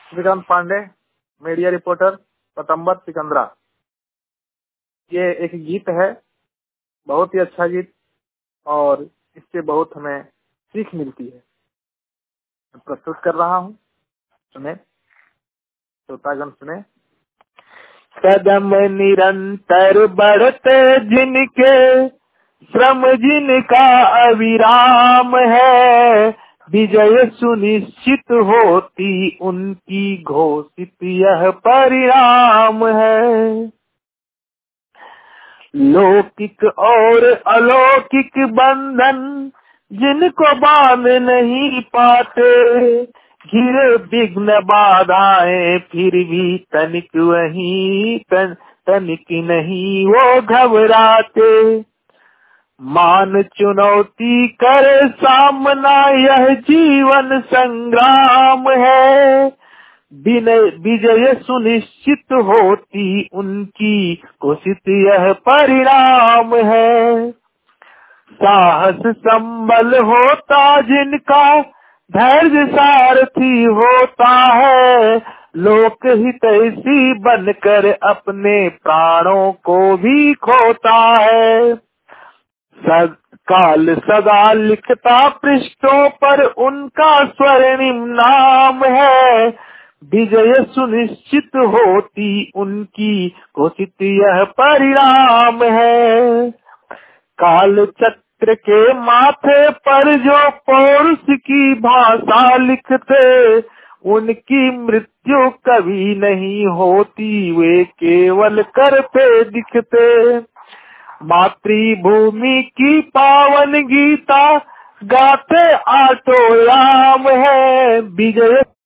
Shrikant Pandey, media reporter, Patambar, Sikandra. ये एक गीत है, बहुत ही अच्छा गीत, और इससे बहुत हमें सीख मिलती है। मैं प्रस्तुत कर रहा हूँ, सुने, श्रोतागण सुने। कदम निरंतर बढ़ते जिनके, श्रम जिनका अविराम है, विजय सुनिश्चित होती उनकी, घोषित यह परिणाम है। लौकिक और अलौकिक बंधन जिनको बांध नहीं पाते, घिरे विघ्न बाधाएं फिर भी तनिक तनिक नहीं वो घबराते। मान चुनौती करे सामना, यह जीवन संग्राम है, विजय सुनिश्चित होती उनकी, घोषित यह परिणाम है। साहस संबल होता जिनका, धैर्य सारथी होता है, लोक हितैषी बनकर अपने प्राणों को भी खोता है। काल सदा लिखता पृष्ठों पर उनका स्वर्णिम नाम है, विजय सुनिश्चित होती उनकी, घोषित यह परिणाम है। काल चक्र के माथे पर जो पौरुष की भाषा लिखते, उनकी मृत्यु कभी नहीं होती, वे केवल करते दिखते। मातृभूमि की पावन गीता गाते आटो राम है, विजय